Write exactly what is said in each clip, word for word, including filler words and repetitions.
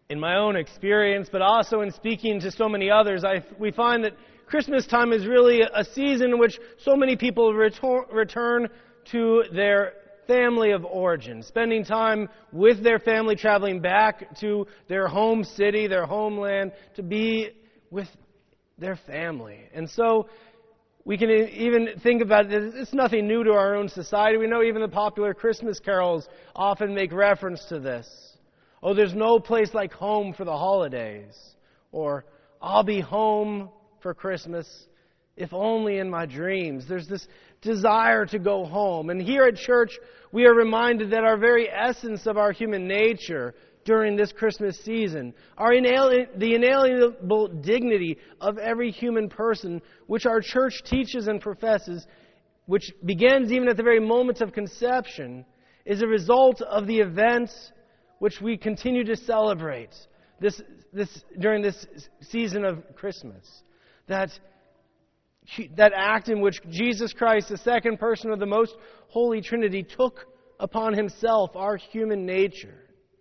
in my own experience, but also in speaking to so many others, I, we find that Christmas time is really a season in which so many people retor- return to their family of origin, spending time with their family, traveling back to their home city, their homeland, to be with their family. And so we can even think about it, it's nothing new to our own society. We know even the popular Christmas carols often make reference to this. Oh, there's no place like home for the holidays. Or, I'll be home for Christmas, if only in my dreams. There's this desire to go home. And here at church, we are reminded that our very essence of our human nature during this Christmas season, our inali- the inalienable dignity of every human person, which our church teaches and professes, which begins even at the very moment of conception, is a result of the events which we continue to celebrate this, this during this season of Christmas. That, that act in which Jesus Christ, the second person of the most Holy Trinity, took upon Himself our human nature.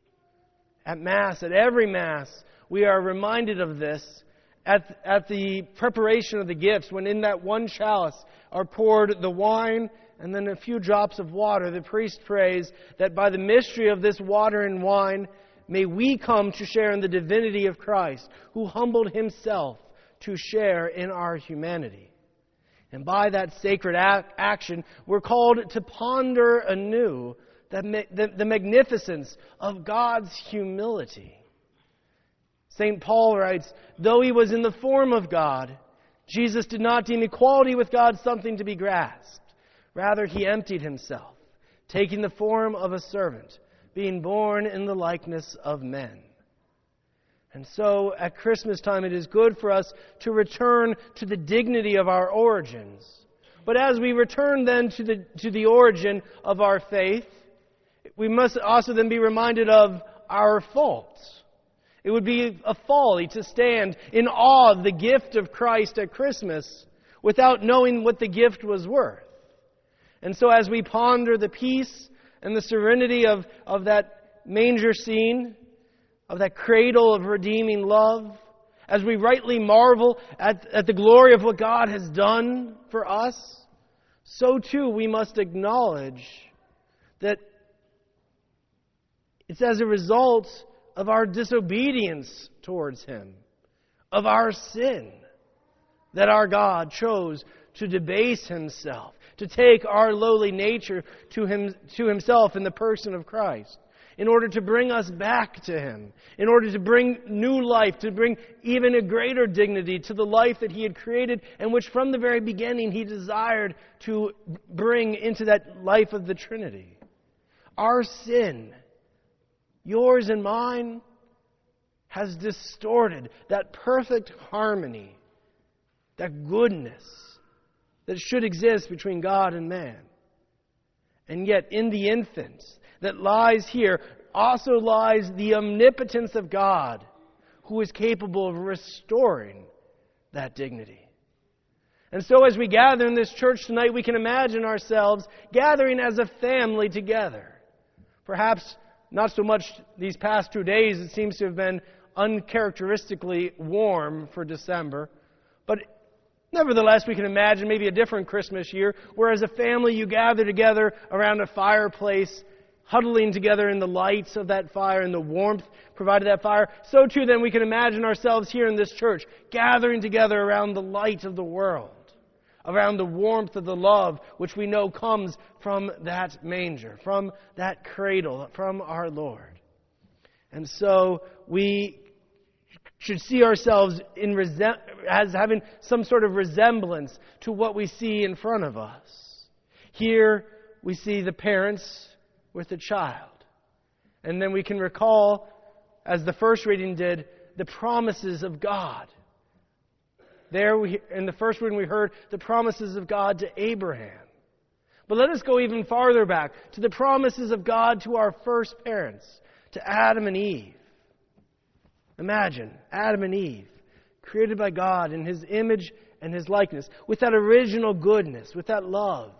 At Mass, at every Mass, we are reminded of this at, at the preparation of the gifts, when in that one chalice are poured the wine and then a few drops of water. The priest prays that by the mystery of this water and wine, may we come to share in the divinity of Christ, who humbled Himself to share in our humanity. And by that sacred ac- action, we're called to ponder anew the, the, the magnificence of God's humility. Saint Paul writes, though He was in the form of God, Jesus did not deem equality with God something to be grasped. Rather, He emptied Himself, taking the form of a servant, being born in the likeness of men. And so, at Christmas time, it is good for us to return to the dignity of our origins. But as we return then to the, to the origin of our faith, we must also then be reminded of our faults. It would be a folly to stand in awe of the gift of Christ at Christmas without knowing what the gift was worth. And so as we ponder the peace and the serenity of, of that manger scene, of that cradle of redeeming love, as we rightly marvel at, at the glory of what God has done for us, so too we must acknowledge that it's as a result of our disobedience towards Him, of our sin, that our God chose to debase Himself, to take our lowly nature to him, to Himself in the person of Christ, in order to bring us back to Him, in order to bring new life, to bring even a greater dignity to the life that He had created and which from the very beginning He desired to bring into that life of the Trinity. Our sin, yours and mine, has distorted that perfect harmony, that goodness that should exist between God and man. And yet in the infant that lies here also lies the omnipotence of God, who is capable of restoring that dignity. And so as we gather in this church tonight, we can imagine ourselves gathering as a family together. Perhaps not so much these past two days. It seems to have been uncharacteristically warm for December. But nevertheless, we can imagine maybe a different Christmas year, where as a family you gather together around a fireplace, huddling together in the lights of that fire and the warmth provided that fire. So too then we can imagine ourselves here in this church, gathering together around the light of the world, around the warmth of the love which we know comes from that manger, from that cradle, from our Lord. And so we should see ourselves in resem- as having some sort of resemblance to what we see in front of us. Here we see the parents with the child. And then we can recall, as the first reading did, the promises of God. There, we, in the first reading, we heard the promises of God to Abraham. But let us go even farther back to the promises of God to our first parents, to Adam and Eve. Imagine Adam and Eve, created by God in His image and His likeness, with that original goodness, with that love.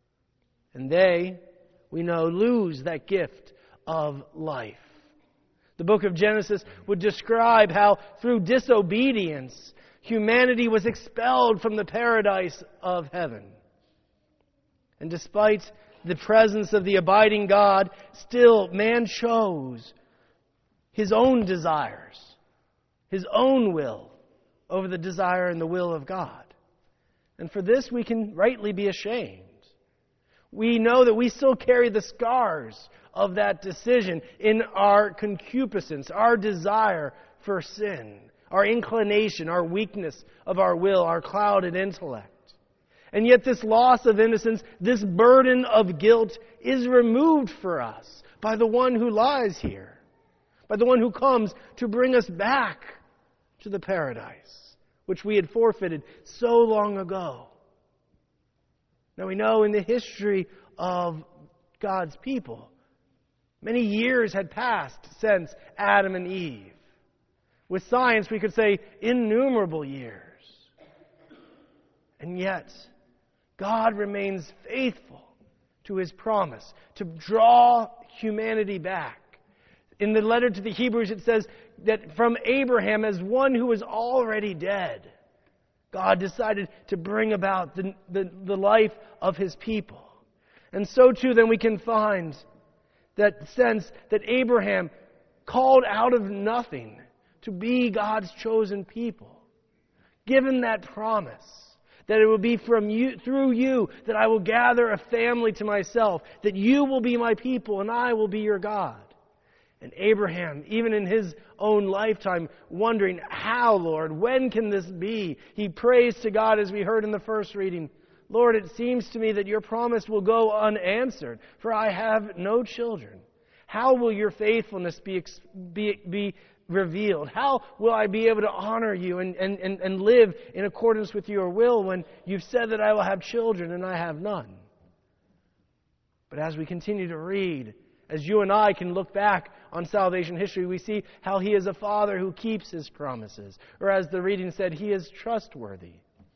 And they, we know, lose that gift of life. The book of Genesis would describe how through disobedience, humanity was expelled from the paradise of heaven. And despite the presence of the abiding God, still man chose his own desires, his own will, over the desire and the will of God. And for this we can rightly be ashamed. We know that we still carry the scars of that decision in our concupiscence, our desire for sin, our inclination, our weakness of our will, our clouded intellect. And yet this loss of innocence, this burden of guilt is removed for us by the one who lies here, by the one who comes to bring us back to the paradise, which we had forfeited so long ago. Now we know in the history of God's people, many years had passed since Adam and Eve. With science, we could say innumerable years. And yet, God remains faithful to His promise to draw humanity back. In the letter to the Hebrews, it says that from Abraham, as one who was already dead, God decided to bring about the, the, the life of His people. And so too then we can find that sense that Abraham called out of nothing to be God's chosen people. Given that promise that it will be from you, through you, that I will gather a family to myself, that you will be my people and I will be your God. And Abraham, even in his own lifetime, wondering, how, Lord, when can this be? He prays to God, as we heard in the first reading, Lord, it seems to me that your promise will go unanswered, for I have no children. How will your faithfulness be, be, be revealed? How will I be able to honor you and, and, and, and live in accordance with your will when you've said that I will have children and I have none? But as we continue to read, as you and I can look back on salvation history, we see how He is a Father who keeps His promises. Or as the reading said, He is trustworthy.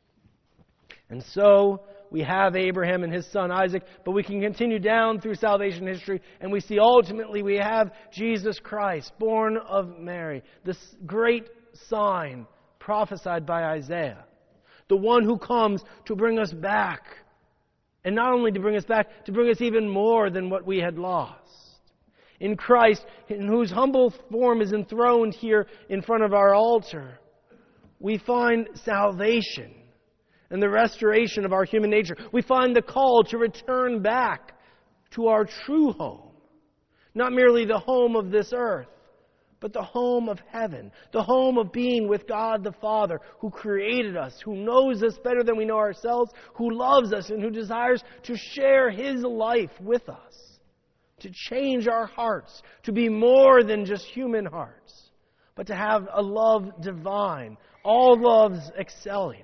And so we have Abraham and his son Isaac, but we can continue down through salvation history and we see ultimately we have Jesus Christ, born of Mary, this great sign prophesied by Isaiah, the one who comes to bring us back. And not only to bring us back, to bring us even more than what we had lost. In Christ, in whose humble form is enthroned here in front of our altar, we find salvation and the restoration of our human nature. We find the call to return back to our true home. Not merely the home of this earth, but the home of heaven. The home of being with God the Father, who created us, who knows us better than we know ourselves, who loves us, and who desires to share His life with us. To change our hearts, to be more than just human hearts, but to have a love divine, all loves excelling.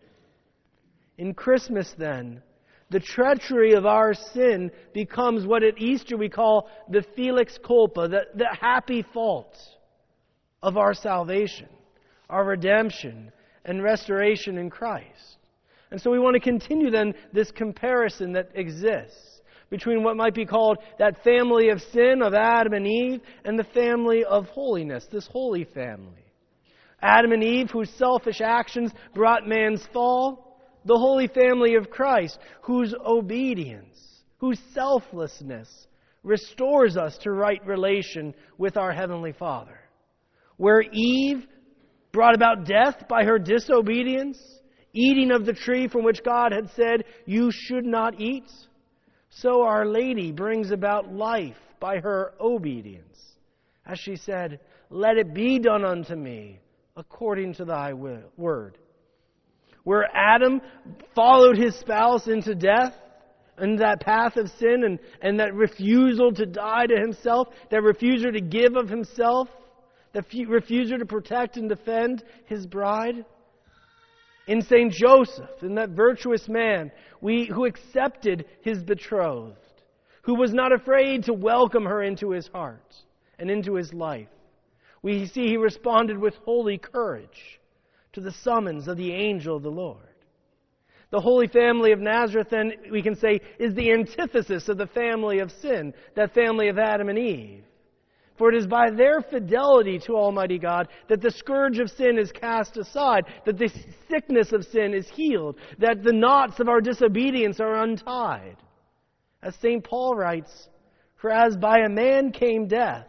In Christmas, then, the treachery of our sin becomes what at Easter we call the felix culpa, the, the happy fault of our salvation, our redemption, and restoration in Christ. And so we want to continue then this comparison that exists between what might be called that family of sin of Adam and Eve and the family of holiness, this holy family. Adam and Eve, whose selfish actions brought man's fall. The holy family of Christ, whose obedience, whose selflessness restores us to right relation with our Heavenly Father. Where Eve brought about death by her disobedience, eating of the tree from which God had said, you should not eat, so Our Lady brings about life by her obedience. As she said, let it be done unto me according to thy word. Where Adam followed his spouse into death and that path of sin and, and that refusal to die to himself, that refusal to give of himself, that refusal to protect and defend his bride. In Saint Joseph, in that virtuous man we, who accepted his betrothed, who was not afraid to welcome her into his heart and into his life. We see he responded with holy courage to the summons of the angel of the Lord. The Holy Family of Nazareth, then, we can say, is the antithesis of the family of sin, that family of Adam and Eve. For it is by their fidelity to Almighty God that the scourge of sin is cast aside, that the sickness of sin is healed, that the knots of our disobedience are untied. As Saint Paul writes, "For as by a man came death,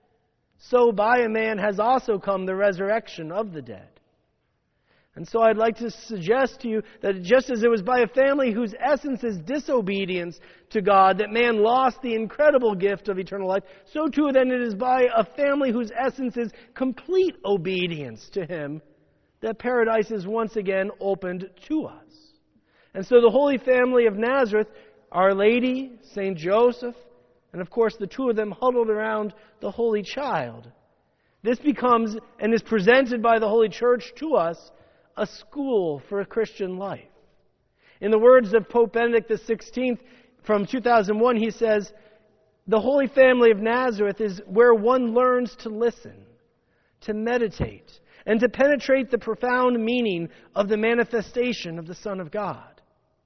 so by a man has also come the resurrection of the dead." And so I'd like to suggest to you that just as it was by a family whose essence is disobedience to God that man lost the incredible gift of eternal life, so too then it is by a family whose essence is complete obedience to Him that paradise is once again opened to us. And so the Holy Family of Nazareth, Our Lady, Saint Joseph, and of course the two of them huddled around the Holy Child. This becomes and is presented by the Holy Church to us a school for a Christian life. In the words of Pope Benedict the sixteenth from two thousand one, he says, "The Holy Family of Nazareth is where one learns to listen, to meditate, and to penetrate the profound meaning of the manifestation of the Son of God."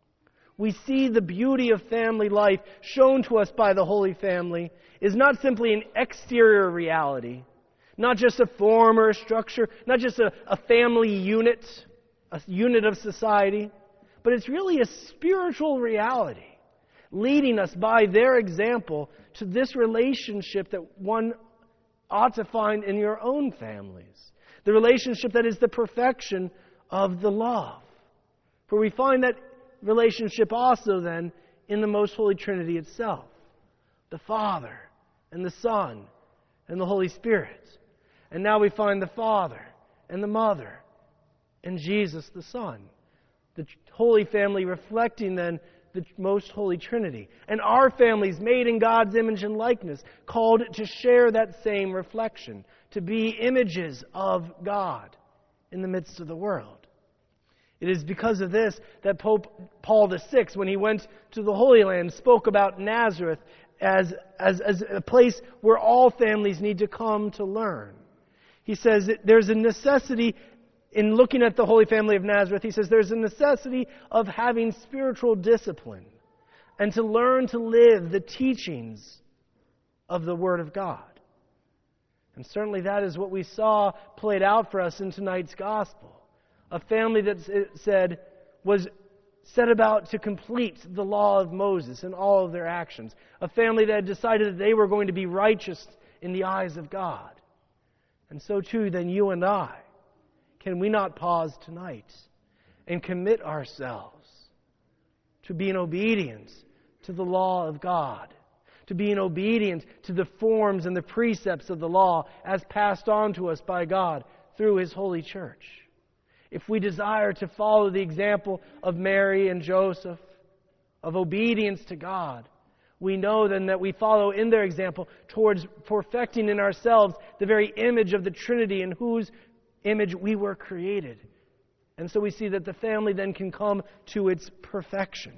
We see the beauty of family life shown to us by the Holy Family is not simply an exterior reality, not just a form or a structure, not just a, a family unit, a unit of society, but it's really a spiritual reality, leading us by their example to this relationship that one ought to find in your own families. The relationship that is the perfection of the love. For we find that relationship also then in the Most Holy Trinity itself. The Father and the Son and the Holy Spirit. And now we find the Father and the Mother and Jesus the Son. The Holy Family reflecting then the Most Holy Trinity. And our families made in God's image and likeness, called to share that same reflection, to be images of God in the midst of the world. It is because of this that Pope Paul the Sixth, when he went to the Holy Land, spoke about Nazareth as, as, as a place where all families need to come to learn. He says that there's a necessity in looking at the Holy Family of Nazareth. He says there's a necessity of having spiritual discipline and to learn to live the teachings of the Word of God. And certainly that is what we saw played out for us in tonight's Gospel. A family that said was set about to complete the law of Moses in all of their actions. A family that had decided that they were going to be righteous in the eyes of God. And so too, then you and I, can we not pause tonight and commit ourselves to being obedient to the law of God, to being obedient to the forms and the precepts of the law as passed on to us by God through His Holy Church? If we desire to follow the example of Mary and Joseph, of obedience to God, we know then that we follow in their example towards perfecting in ourselves the very image of the Trinity in whose image we were created. And so we see that the family then can come to its perfection.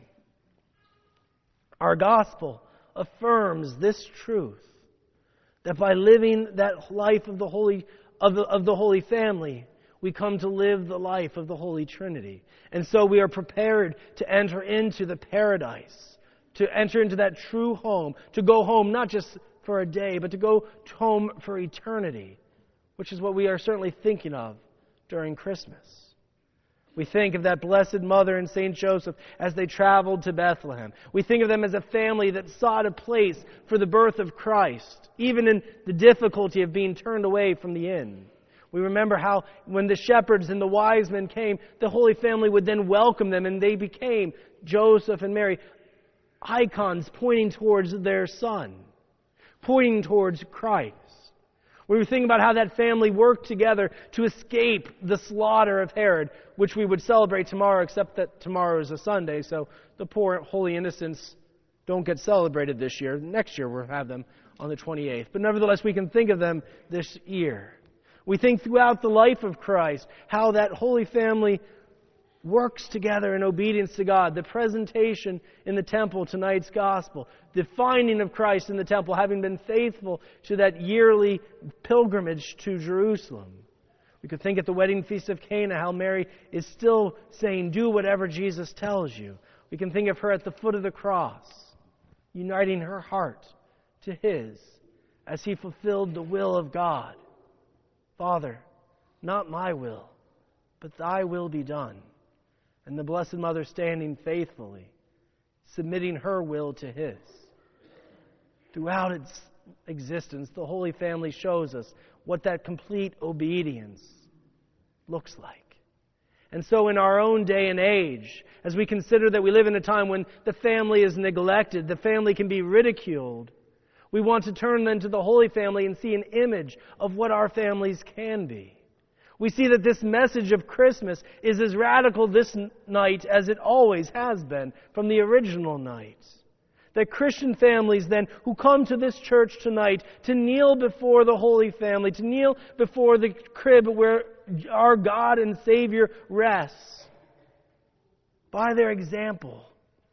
Our gospel affirms this truth, that by living that life of the holy of the, of the Holy Family, we come to live the life of the Holy Trinity. And so we are prepared to enter into the paradise, to enter into that true home, to go home not just for a day, but to go home for eternity, which is what we are certainly thinking of during Christmas. We think of that Blessed Mother and Saint Joseph as they traveled to Bethlehem. We think of them as a family that sought a place for the birth of Christ, even in the difficulty of being turned away from the inn. We remember how when the shepherds and the wise men came, the Holy Family would then welcome them, and they became, Joseph and Mary, icons pointing towards their Son, pointing towards Christ. We think about how that family worked together to escape the slaughter of Herod, which we would celebrate tomorrow, except that tomorrow is a Sunday, so the poor holy innocents don't get celebrated this year. Next year we'll have them on the twenty-eighth. But nevertheless, we can think of them this year. We think throughout the life of Christ how that Holy Family works together in obedience to God. The presentation in the temple, tonight's gospel. The finding of Christ in the temple, having been faithful to that yearly pilgrimage to Jerusalem. We could think at the wedding feast of Cana how Mary is still saying, do whatever Jesus tells you. We can think of her at the foot of the cross, uniting her heart to His as he fulfilled the will of God. Father, not my will, but thy will be done. And the Blessed Mother standing faithfully, submitting her will to his. Throughout its existence, the Holy Family shows us what that complete obedience looks like. And so in our own day and age, as we consider that we live in a time when the family is neglected, the family can be ridiculed, we want to turn then to the Holy Family and see an image of what our families can be. We see that this message of Christmas is as radical this night as it always has been from the original night. That Christian families then who come to this church tonight to kneel before the Holy Family, to kneel before the crib where our God and Savior rests, by their example,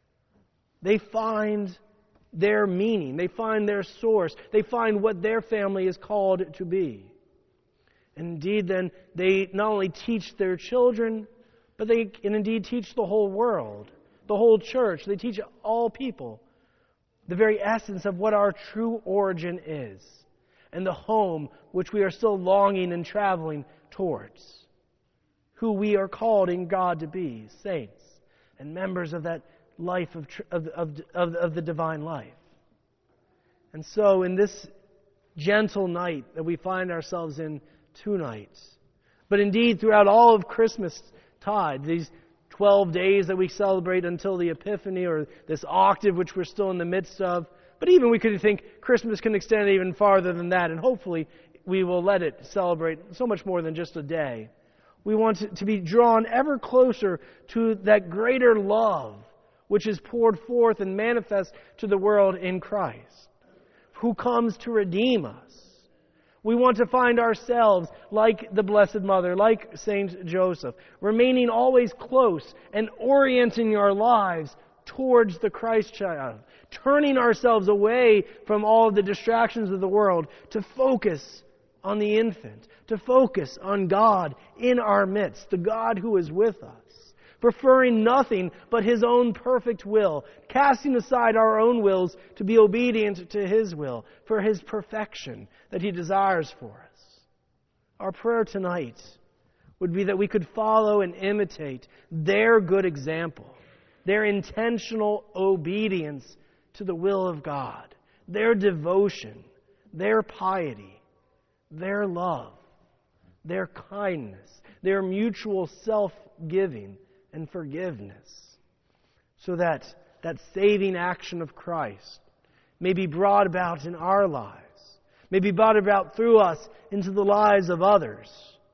they find their meaning, they find their source, they find what their family is called to be. And indeed, then, they not only teach their children, but they can indeed teach the whole world, the whole church. They teach all people the very essence of what our true origin is, and the home which we are still longing and traveling towards, who we are called in God to be, saints and members of that life of, of, of, of, of the divine life. And so in this gentle night that we find ourselves in tonight, but indeed throughout all of Christmas tide, these twelve days that we celebrate until the Epiphany, or this octave which we're still in the midst of, but even we could think Christmas can extend even farther than that, and hopefully we will let it celebrate so much more than just a day. We want to be drawn ever closer to that greater love which is poured forth and manifest to the world in Christ, who comes to redeem us. We want to find ourselves like the Blessed Mother, like Saint Joseph, remaining always close and orienting our lives towards the Christ child, turning ourselves away from all of the distractions of the world to focus on the infant, to focus on God in our midst, the God who is with us, preferring nothing but His own perfect will, casting aside our own wills to be obedient to His will, for His perfection that He desires for us. Our prayer tonight would be that we could follow and imitate their good example, their intentional obedience to the will of God, their devotion, their piety, their love, their kindness, their mutual self-giving and forgiveness, so that that saving action of Christ may be brought about in our lives, may be brought about through us into the lives of others,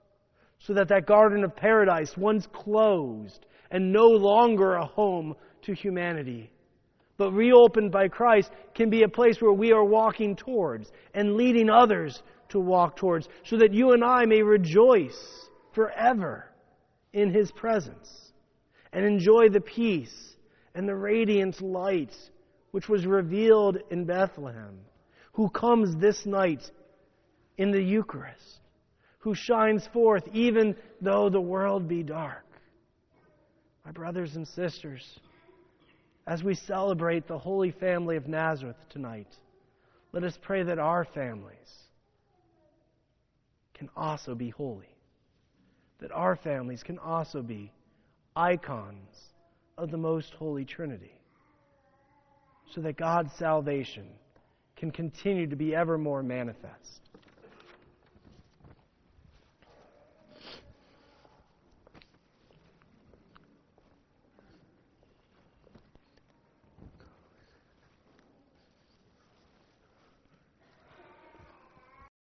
so that that garden of paradise, once closed and no longer a home to humanity, but reopened by Christ, can be a place where we are walking towards and leading others to walk towards, so that you and I may rejoice forever in His presence and enjoy the peace and the radiant light which was revealed in Bethlehem, who comes this night in the Eucharist, who shines forth even though the world be dark. My brothers and sisters, as we celebrate the Holy Family of Nazareth tonight, let us pray that our families can also be holy, that our families can also be icons of the Most Holy Trinity, so that God's salvation can continue to be ever more manifest.